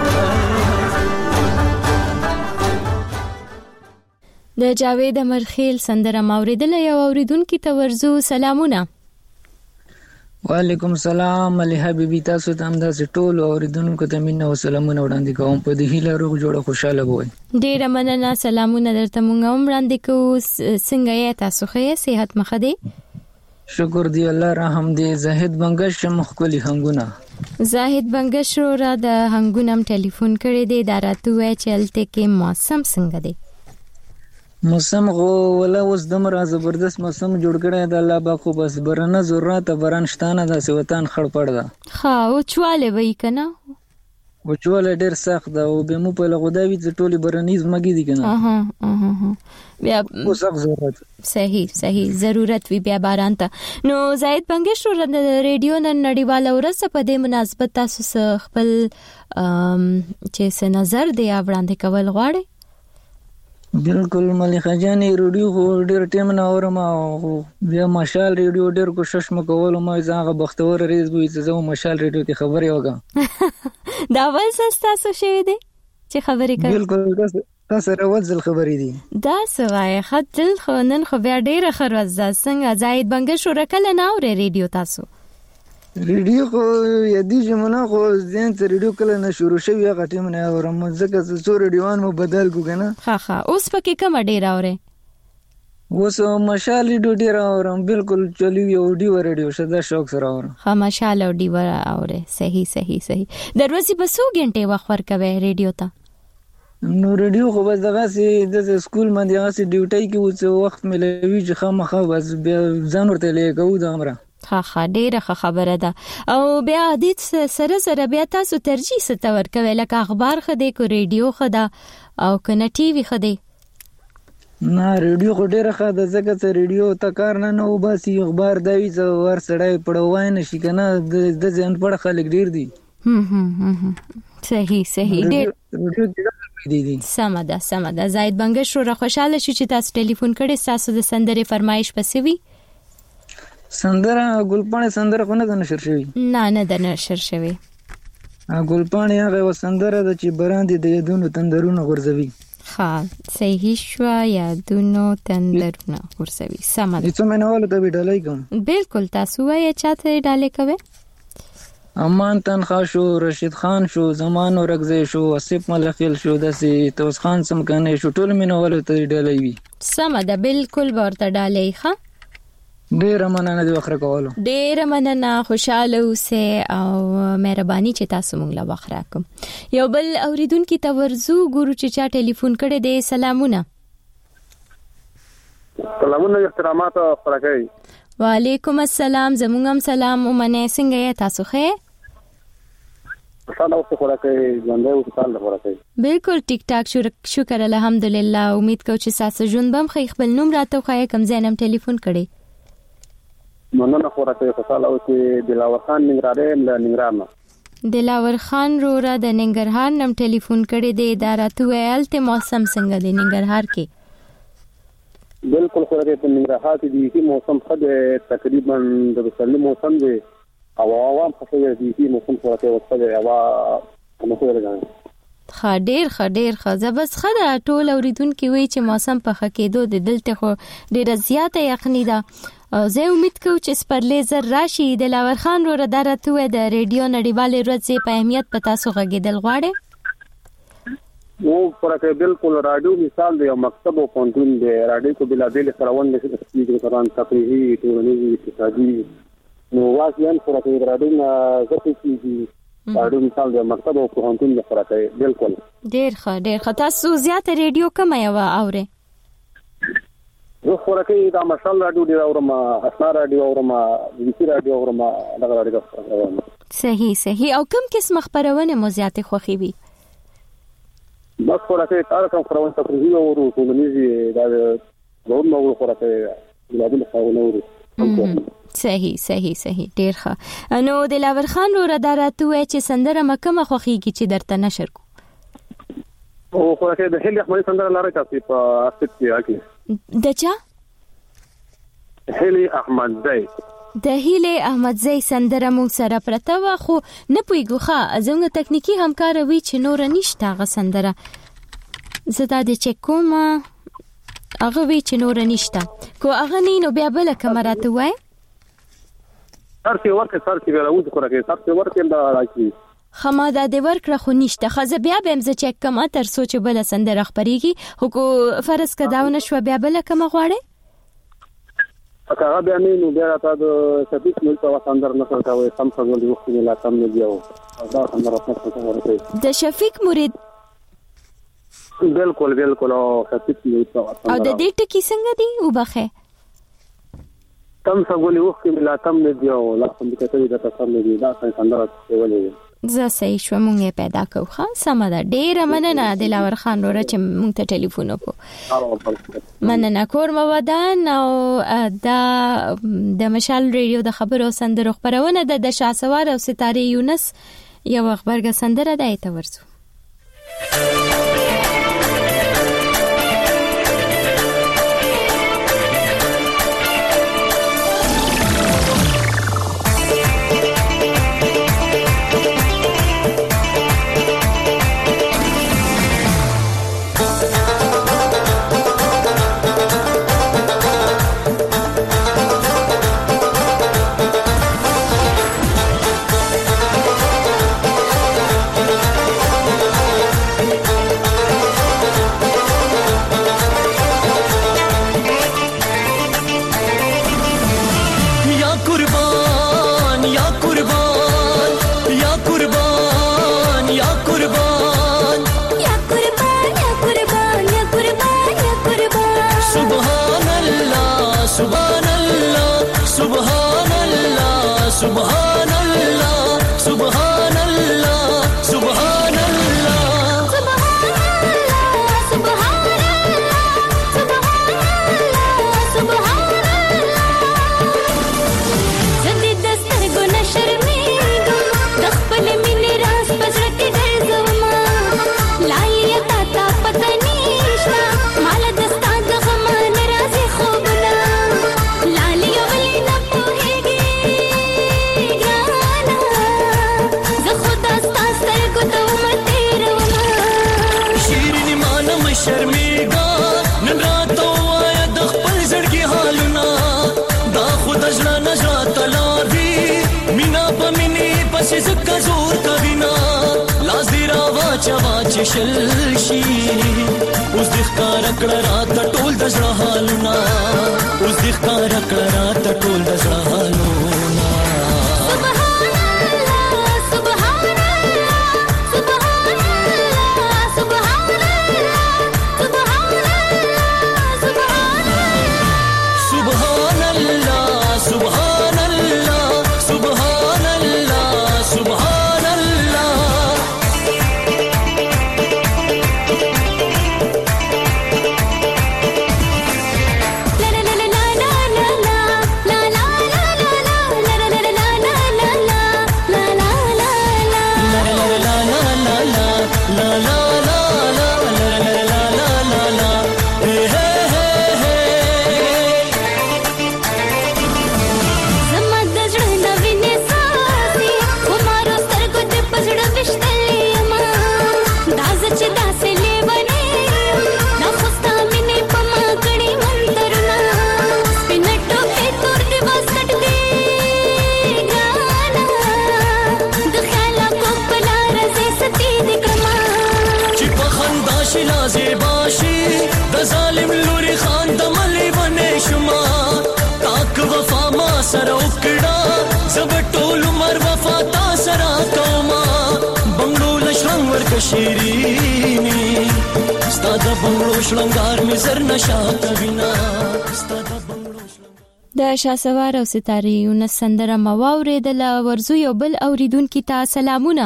د جاوید امرخیل سندره موریدله یو اوریدونکو ته ورزو سلامونه.
وعلیکم السلام علي حبيبي تاسو ته هم داسې ټول اوریدونکو ته مینه او سلامونه وړاندې کوم په دې هیله روغ جوړ خوشاله وئ.
ډیره مننه سلامونه درته مونږ هم وړاندې کوو. څنګه یې تاسو ښه صحت مخ دی؟
شکر دی الله رحم دی. زاهد بنگش مخکلی هنګونه
زاهد بنگش را د هنګونم ټلیفون کړی دی دا راته وای چې الته کې موسم څنګه دی؟
موسم غو ولا اوس دمر زبردست موسم جوړ کړی دی الله با خو بس برنه ضرورت برن شتانه د سوتان خړ پړ ده
ها او چواله وای کنه
او چواله ډیر سخت ده او به مو په لغداوی د ټولي برنیز مګی دي کنه
اها اها بیا
او سخت ضرورت
صحیح صحیح ضرورت وی بیا باران ته نو زاید بنگش رو د ریډیو نن نړیواله ورځ په دې مناسبت تاسو خپل چې څه نظر دی وړاندې کول غواړي؟
بالکل ملکه جان ریډیو خو ډیر ټیم نه اورم او بیا مشال ریډیو ډیر کوشش مکول ما زغه بختور ریز وي چې زه مشال ریډیو کې خبري وګم
دا ول تاسو شوي دي چې خبري کوي؟
بالکل تاسو راوځل خبري دي
دا سوای خدل خو نن خو بیا ډیر خروز څنګه زاید بنگش رو کله نه اوري ریډیو تاسو؟
ریډیو خو یدي جمونه خو ځین ته ریډیو کله نه شروع شوی هغه ټیم نه اورم ځکه چې څو ریډیوان مو بدل کو کنه
ها ها اوس پکې کوم ډیر اوري؟
اوس مشال ریډیو ډیر اورم بالکل چلی یو ډیو ریډیو شته شوق سره اورم
ها مشال او ډیو اوره صحیح صحیح صحیح دروازې په څو غنټه وخت ورکوي ریډیو ته
نو ریډیو خو بس دغه سي د سکول باندې هغه سي ډیوټي کې اوس وخت ملوي چې خامخا بس ځان ورته لیکو د امره
ها ها ډیره خبره ده او بیا د سره سره بیا تاسو ترجیح ست ورکوي لکه اخبار خده کو ریډیو خده او کنه ټي وي خده
نه ریډیو خو ډیره ښه ده ځکه چې ریډیو ته کار نه نه وباسي اخبار دا وي چې ور سړی پړوای نشي کنه د ځان پړ خلک ډیر دي
هم هم هم صحیح صحیح ډیر سم ده سم ده زاید بنگش رو خوشاله شو چې تاسو ټلیفون کړي تاسو د سندرې فرمایش پسې وی
سندره ګلپانه سندره کو نه د نشر شوی
نه نه د نشر شوی
ګلپانه هغه سندره د چې براندې د یادونو تندرونه غورځوي
ها صحیح شو یادونو تندرونه ورسوي سم ده
چې څومره نواله ته ډالای کوم
بالکل تاسو وایي چاته ډالای کوي
امان تنخوا شو رشید خان شو زمان ورغزه شو اسف ملخیل شو دسي توس خان سم کنه شو ټول مینواله ته ډالای وي
سم ده بالکل ورته ډالای ښه
ډیر مننه دی وخره کولو
ډیر مننه خوشاله اوسه او مهرباني چې تاسو مونږ لا وخره کوم یو بل اوریدونکو ته ورزو ګورو چې چا ټلیفون کړي دی سلامونه
سلامونه احترامات فرکای
وعلیکم السلام زموږ هم سلام ومنه څنګه یې تاسو ښه
سلام اوسه فرکای ژوندې اوسه سلام فرکای
بالکل ټیک ټاک شکر الحمدلله امید کوم چې تاسو ژوند بم خې خپل نوم راته خو کم زینم ټلیفون کړي
مننه خورته خوشاله اوسه دلاور خان ننګرهار له ننګرهار نه
دلاور خان رورا د ننګرهار نم ټلیفون کړي دی اداراتو ویل ته موسم څنګه دی ننګرهار کې
بالکل خورته په ننګرهار کې دی موسم خده تقریبا د بسلی موسم دی او عوام خفه دی دی موسم خورته وسته او نو خو راځي
خا ډیر خا ډیر خا زبس خدا ټول اوریدونکو وی چې موسم په خکېدو د دلته خو ډیر زیاته یقیني ده زه امید کوم چې سپرلی زر راشي د لاور خان رو درته و د ریډیو نړیوالې ورځې په اهمیت په تاسو غږیدل غواړي
نو پرکه بالکل رادیو مثال دی مکتب او پونتون دی رادیو کو بلا دل خروان د سپیکر قران تفریحي ټولنیزي اقتصادي نو واسیان پرکه رادیو نه زته کیږي رادیو مثال دی مکتب او پونتون دی پرکه بالکل
ډیر ښه ډیر ښه تاسو زیات ریډیو کوم یو اوره
زه خورکه دا مشال رادیو دی اورم اسنا رادیو اورم ویسی رادیو اورم دغه رادیو اورم
صحیح صحیح او کوم قسم خبرونه مو زیات خوخي وي
بس خورکه تار کوم خبرونه تفریحي او ټولنیزي دا ډول نو خورکه بلادي خبرونه اورو
صحیح صحیح صحیح ډیر ښه نو د لاور خان رو رادارته و چې سندره مکه خوخيږي چې درته نشر کو
او خورکه د هلي احمد سندره لاره تاسو په اسټ کې اکی
دچا
هلی احمد زئی
د هلی احمد زئی سندره مو سره پرته و خو نه پویګو ښه زموږ تکنیکی همکار وی چې نور نشته غ سندره زدا د چکوم هغه وی چې نور نشته کو هغه نه نو بیا بل کمرات وای
سر څه ورکه سر څه ویلو خو راکې سر څه ورکه دا راځي
خما دا د ورکړه خو نشته خزه بیا به مزه چک کم اتر سوچ بل سندره خبريږي خو کو فرض کداونه شو بیا بل کم غواړي
هغه بیا نه نو بیا تا د سپیک نو په سندره نه کوي سم څنګه دی وخت نه لاتم نه دیو دا سندره څنګه ورته
د شفیق مرید
بالکل بالکل او سپیک نو په
او د دې ټکی څنګه دی وبخه
تم څنګه وخت نه لاتم نه دیو لاتم دې ته دا څنګه نه دی دا سندره ولې
زه صحیح شو مونږه پیدا کوو خان سم ده ډیر مننه د لاور خان وروره چې مونږ ته ټلیفون وکړو مننه کور مودان او دا د مشال ریډیو د خبرو سندرو خبرونه د شاسوار او ستاره یونس یو خبرګه سندره ده ایت ورسو
سبحان الله سبحان الله سبحان الله
سبحان الله سبحان الله زدي دستر گو نشرمیگو دخپل مینی راز پزړه کې ګرځوما لایې تا تا پته نشته مال دستا د غم ناراضي خوبنا لالي ولې نه پوهېږي ګرانه زه خدا ستا سترګو ته عمر تېرومه
شیریني مانه مه شرمېږه نن راته ووایه د خپل زړګي حالونه دا خو د زړه نه زړه ته لار دي مینا په مینې پسې ځکه زور کوینه لاس دې راواچوه چې شل شي اوس دې ښکاره کړه راته ټول د زړه حالونه اوس دې ښکاره کړه راته ټول د زړه حالونه
سبحان الله سبحان الله سبحان الله سبحان الله
سبحان الله سبحان الله سبحان الله ظالم لوري خان د ملي ونې شما تاک وفا ما سره وکړه زب ټول عمر وفا تا سره کوما بنگلو لشرنګ ورک شیرینی ستاد بنگلو شلنګار می زر نشا کوینا ستاد بنگلو
د شاسوار او ستاري یو سندره مواورې د ورزو یو بل اوریدونکو ته سلامونه.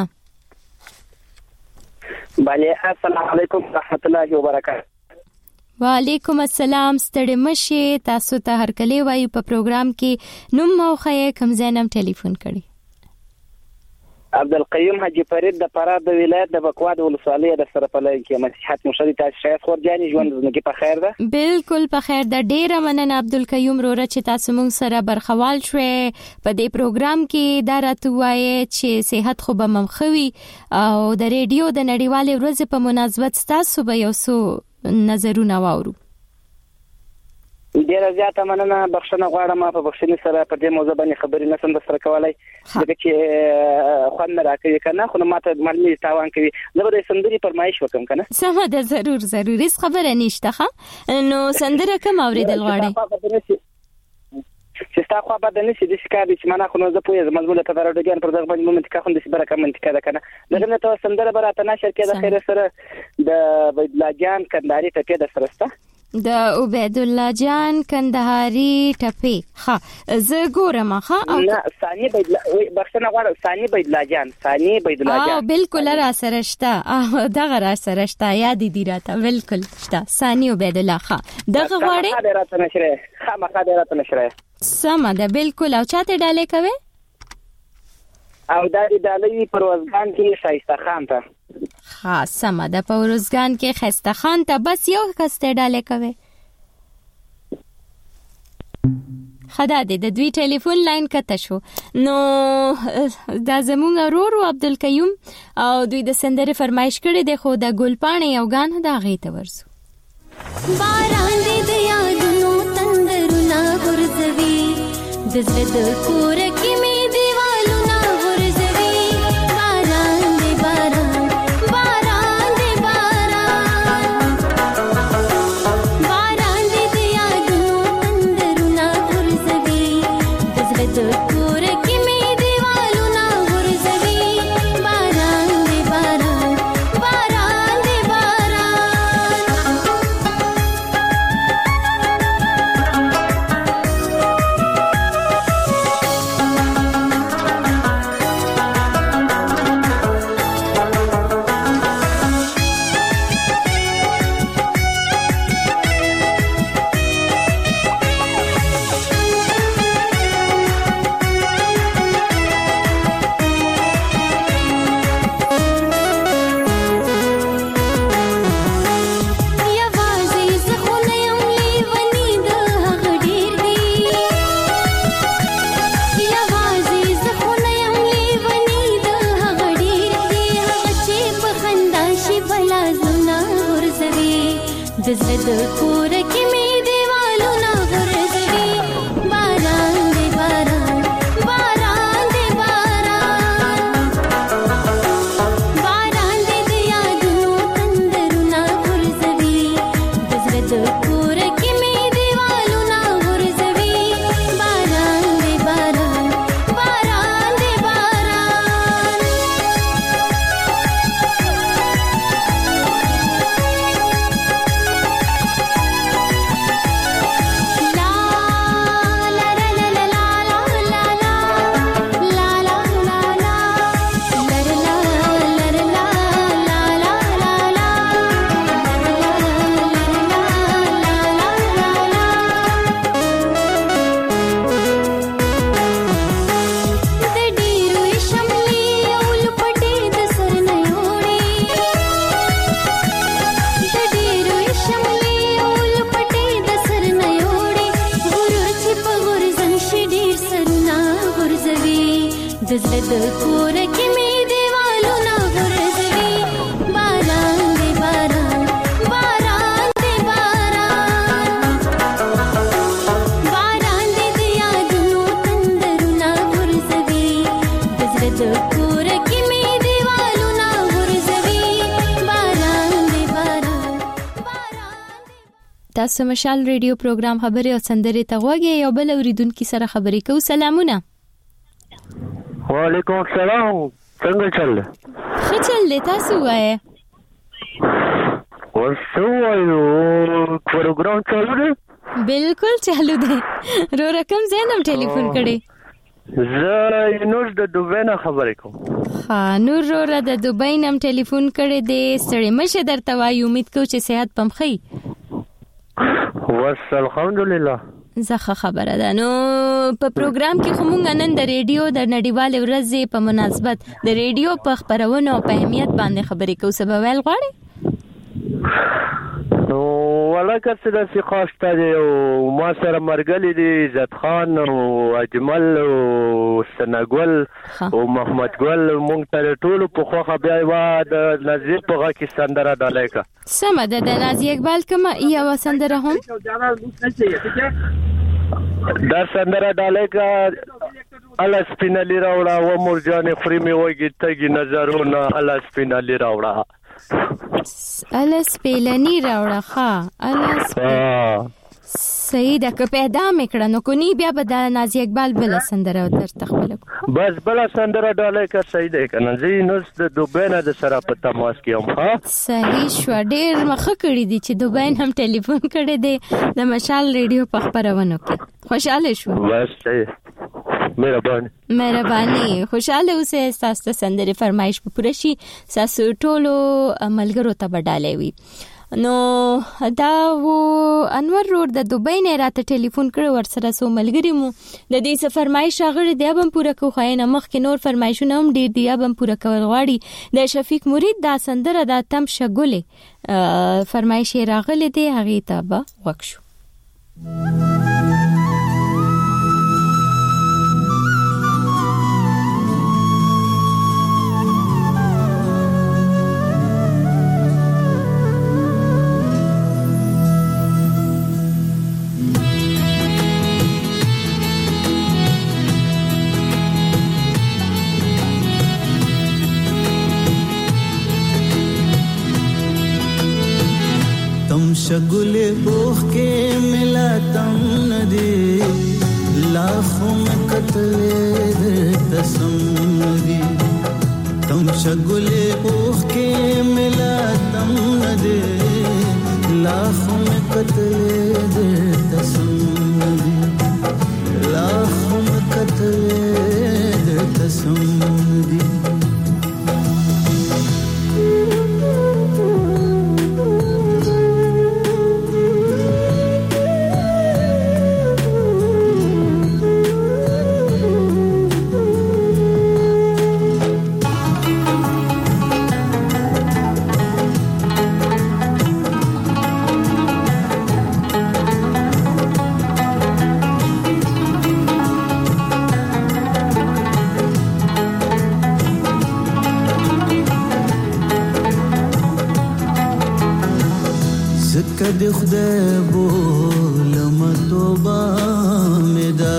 بله السلام علیکم ورحمت الله وبرکاته.
وعلیکم السلام. ستړي مشه تاسو ته هر کله وایو په پروګرام کې نوم موخه کم زینم ټلیفون کړي.
عبدالقیوم حاجی فرید د فراه د ولایت د بکواد ولسوالۍ د سرپلای کې مسیحت مشري تاسو شایخ خورجاني ژوند زندگی په خیر ده؟
بالکل په خیر ده. ډیره مننه عبدالقیوم روره چې تاسو مونږ سره برخوال شوي په دې پروګرام کې دا راته وایي چې صحت خو به ممخوي او د ریډیو د نړیوالې ورځې په مناسبت تاسو به یو څو نظرونه واورو.
ډیره زیاته مننه. بخښنه غواړم په بخښنې سره په دې موضوع باندې خبرې نشم د سره کولای ځکه چې خوند راکوي کنه خو ماته معلومي تاوان کوي. زه به د سندري فرمایش وکم کنه.
سمه ده ضرور ضرور هیڅ خبره نشته ښه. نو سندره کوم اوریدل غواړي؟
چې تاسو خو به د نشي د شکایت چې معنا خو نو زه پوهې مضمون ته راډیوګان پر دغه باندې مومنت کا خو د سبره کوم منطقه ده کنه. دغه ته سندره براته نشر کې د خیر سره د عبد الله جان کندهاري ته د سرسته
د عبد الله جان کندهاري ټپي. ها زه ګورم ښه او
نه ثاني عبد الله بخښنه غواړم ثاني عبد الله جان ثاني عبد الله جان.
اه بالکل را سره شته. اه دغه را سره شته یاد دي راته بالکل شته ثاني عبد الله. ها دغه غواړي
خبره نشره خامخا راته نشره
سمه ده بالکل. او چاته ډالې کوي؟
او دا د ډالې پروازګان کې شایسته خان ته.
ها سمه ده پروازګان کې خسته خان ته بس یو کس ته ډالې کوي. خدا دې د دوی ټلیفون لاین کته شو. نو دا زمونږ ورور عبدالقیوم او دوی د سندره فرمایش کړي د خو د ګلپاڼې یو غان دا غي ته ورسو.
باران دې د یادونو تندرونه ورځوي د زړه د کور کې مې دیوالونه ورځوي. باران دې باران باران دې باران باران دې د یادونو تندرونه ورځوي د زړه د کور کې مې دیوالونه ورځوي. باران دې باران باران دې باران دزړه د کور کې می دیوالو نه ورځوي باران دی باران باران دی باران باران دی د یادونو تندرونه ورځوي دزړه د کور کې می دیوالو نه ورځوي باران دی باران تاسو مشال ریډیو پروګرام خبري او سندري ته غوږی یو بل اوریدونکو سره خبرې کوو. سلامونه.
وعلیکم السلام. څنګه چل
ښه چل دی تاسو وایې
ورسو وایو پروګرام چالو دی
بالکل چالو دی رو رقم زینم ټلیفون کړي
زه نور د دوبۍ نه خبرې کوم.
ها نور رو د دوبۍ نم ټلیفون کړي دی ستړي مشه درته وایو امید کوم چې صحت پم خي
وس الحمدلله
زخه خبره ده. نو په پروګرام کې خو مونږ نن د ریډیو د نړیوال ورځې په مناسبت د ریډیو په خبرونو او په اهمیت باندې خبرې کوو. سبب ویل غواړي
نو ولکه څه د سیخاشته دی او ما سره مرګلی دی عزت خان او اجمل او سنګول او محمد ګل مونږ ته ټولو په خوخه بیا و د نظیر په غا کې سندره ډالای کا
سمه ده. د نازي اقبال کومه یو سندره هم
دا سندره ډالای کا الله سپینلی راوړه و مرجان خوري می وږي تګي نظرونه الله سپینلی راوړه
الله سپینلی راوړه ها الله صحیح ده که پیدا میکړه نو کو نی بیا به د نازي اقبال بل سندره تر تخبل
بس بل سندره ډالای کا صحیح ده کنه زی نو د دوبۍ نه د سره په تماس کې هم ها
صحیح شو. ډیر مخه کړی دي چې دوبۍ هم ټلیفون کړی دی د مشال ریډیو په خبرونه کې خوشاله شو.
بس صحیح مهرباني
مهرباني خوشاله اوسه. تاسو سندره فرمایش په پوره شي تاسو ټولو ملګرو ته بداله وي. نو دا و انور رور د دوبۍ نه راته ټلیفون کړ ور سره سو ملګری مو د دې څه فرمایش راغلی دی هم پوره کو خاینه مخ کې نور فرمایشونه هم ډیر دی هم پوره کول غواړي. د شفیق مرید دا سندره د تم شګولې فرمایش راغلی دی هغه ته به وښو.
शगुले बोख के मिला तम नदी लाखों में कतले दे तसम नदी तम शगुले बोख के मिला तम नदी लाखों में कतले दे तसम नदी लाखों में कतले दे तसम नदी د خدای بولم توبه مې ده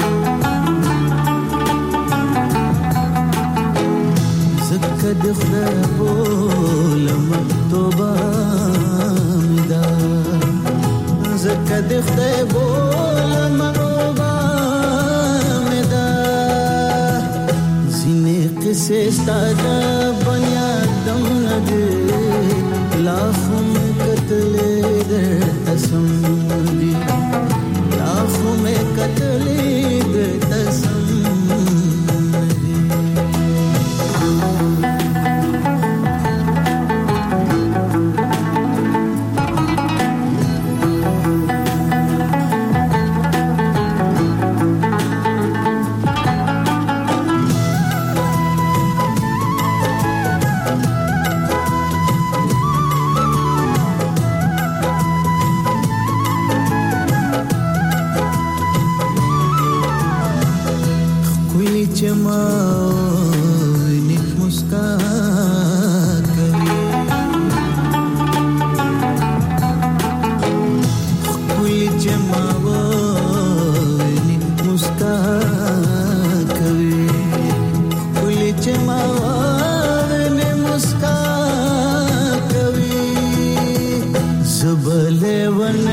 زکه د خدای بولم توبه مې ده زکه د خدای بولم توبه مې ده ځینې قصې ستاسو بنیادم نه دي लाखों में कतले दे तसम नदी लाखों में कतले दे तसम नदी
جما ویني مسکا کوي خپل جما ویني مسکا کوي خپل جما ویني مسکا کوي زبله ونه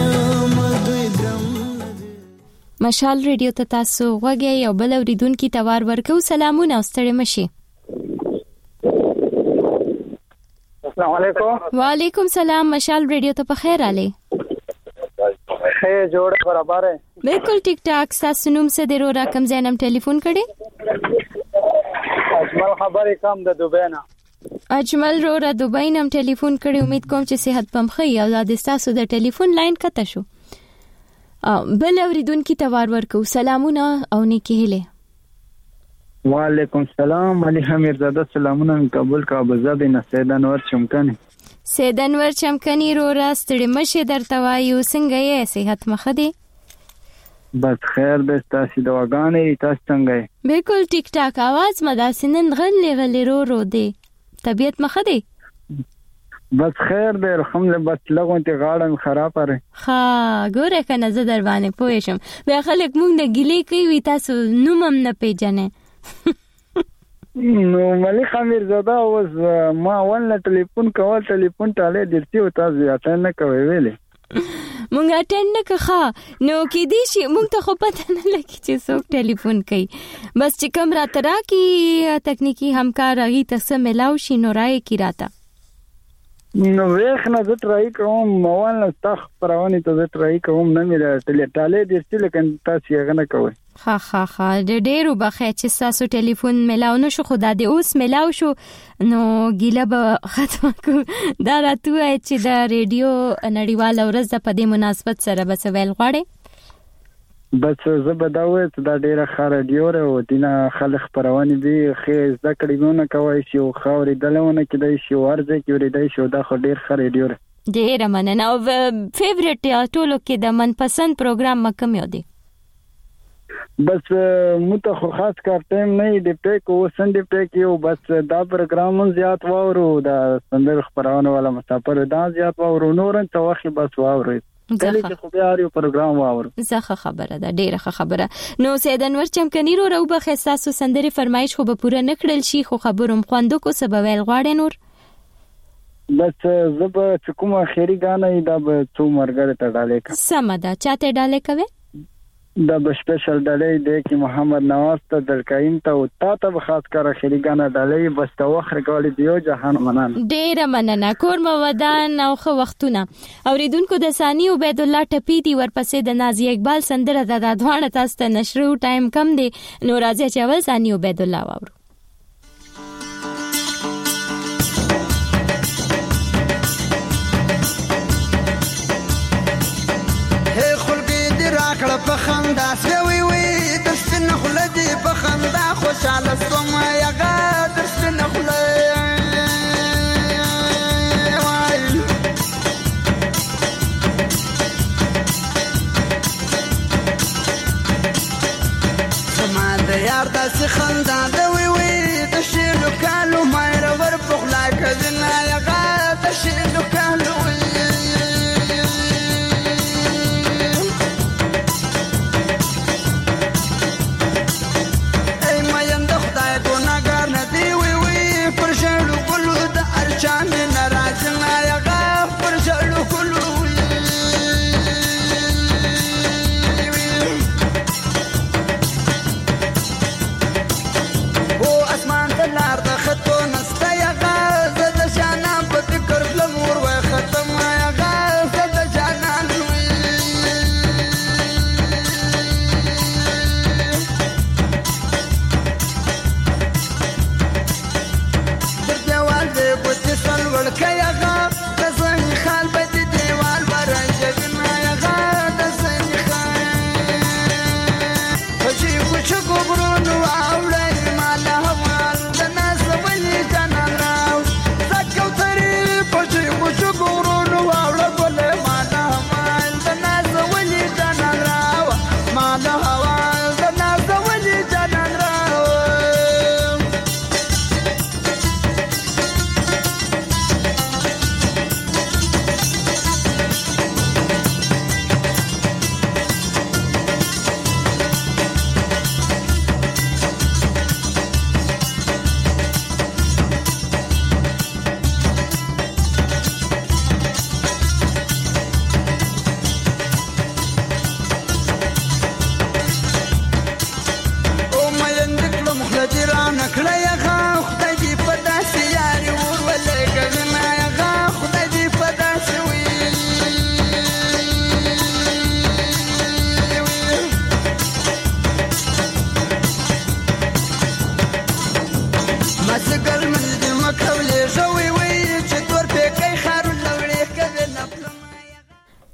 مشال ریډیو ته تاسو غوږی یو بل اوریدونکو ته وار ورکو. سلامونه ستړي مشي.
السلام علیکم.
وعلیکم سلام. مشال ریډیو ته په خیر आले.
خیر جوړ برابر ہے.
بالکل ټیک ټاک. تاسو نوم څه دی رو رقم زینم ټلیفون کړي؟
اجمل خبرې کم د دوبۍ نه.
اجمل رو را دوبۍ نم ټلیفون کړي. امید کوم چې صحت پم خي او د تاسو د ټلیفون لاین کته شو. بل اوریدونکو ته وار ورکو. سلامونه او نیکی هله.
وعلیکم السلام. علي حمید زاده سلامونه کابل کابل نه سید انور چمکنی.
سید انور چمکنی رو راستړي مشه درته وایو څنګه یې صحت مخه دی؟
بس خیر د تاسو دواګانې تاسو څنګه یې؟
بالکل ټیک ټاک. आवाज مداسنن غلې غلې رو رو دی. طبيعت مخه دی؟
بس خیر دی الحمدلله. بس لغون ته غاړم خراب اره.
ها ګوره کنه زه در باندې پوه شم. بیا خلک مونږ د ګلې کوي تاسو نومم نه پیژنې.
نو ملي خمیر زاده اوس ما ول ټلیفون کول ټلیفون ټاله درتي او تاسو اټن نه کوي ویلې.
مونږ اټن نه کخه نو کې دي شي مونږ ته خو پته نه لګي چې څوک ټلیفون کوي. بس چې کوم راترا کی تکنیکی همکار غي تاسو ملاو شي نو راي کی راته.
نو وېخ نه زه ترای کوم موال نه تخ پرونی ته زه ترای کوم نه مله ټاله درتي لکه تاسو یې غنه کوي.
ها ها ها د ډېرو بخې چې تاسو ټلیفون ملاو نه شو خدا دې اوس ملاو شو نو ګیله به ختمه کو. دا راتو چې د ریډیو نړیواله ورځ په دې مناسبت سره بس ویل غواړي.
بس زه به دا وې چې دا ډېره ښه رادیو او دینه خلک پرونی دي خې ذکر دیونه کوي چې خاورې دلونه کې دی شي ورځي کې ورېدای شو دا خو ډېر ښه رادیو ده.
ډېر مننه. او فیورټ ټولو کې د منپسند پروګرام مکم یو دی؟
بس مته خو خاص کار ټیم نه دی پټ کو سند پټ کیو. بس دا پروګرام زیات واورو دا سندر خبرونه والا مسافر دا زیات واورو نورن ته وخت بس واورو کله چې خو بیا یو پروګرام واورو.
زخه خبره ده ډیره خبره. نو سید انور چمکنی رو رو بخ احساس سندري فرمایش خو به پوره نکړل شي خو خبروم خوندو کو سبب ویل غواړي نور.
بس زب چکوما خیری غانه دا به څو مرګره ته ډالې کا.
سم ده چاته ډالې کوي؟
دا به سپیشل ډالې دی کې محمد نواز ته درکایم ته او تا ته خاص کار خیری غانه ډالې بس ته وخت غوړي دیو جهان منان.
ډیره مننه. کور مو ودان او خو وختونه اوریدونکو د ثانی عبید الله ټپی دی ورپسې د نازی اقبال سندره د دادوانه تاسو ته نشرو ټایم کم دی نو راځي چې اول ثانی عبید الله واورو.
کړه په خندا سوي وي د سپنه خلدي په خندا خوشاله سوم یغه د سپنه خلای سما د یار د خندا د وي وي د شیلو کالو مېر ور په خلا کزنا یغه د شیلو کالو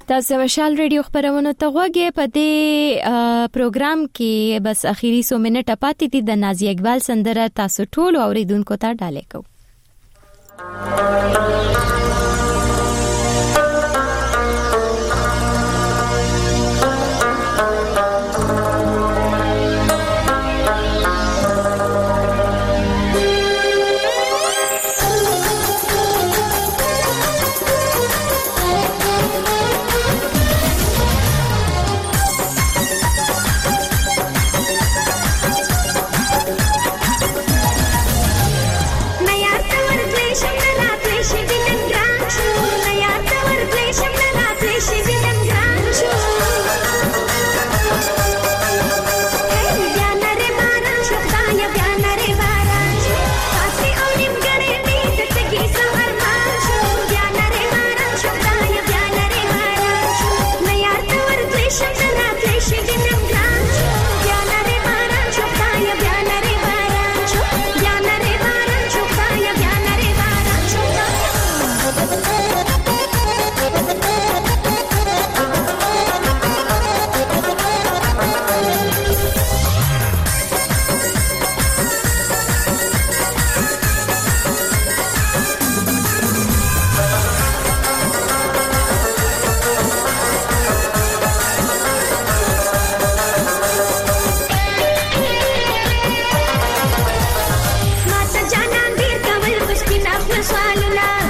تاسو مشال ریډیو خبرونه ته غوږی په دې پروګرام کې بس اخیری سو منټه پاتې دي د نازیه اقبال سندره تاسو ټول اوریدونکو ته ډالې کو.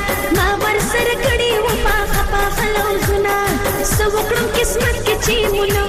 قسمت کې چې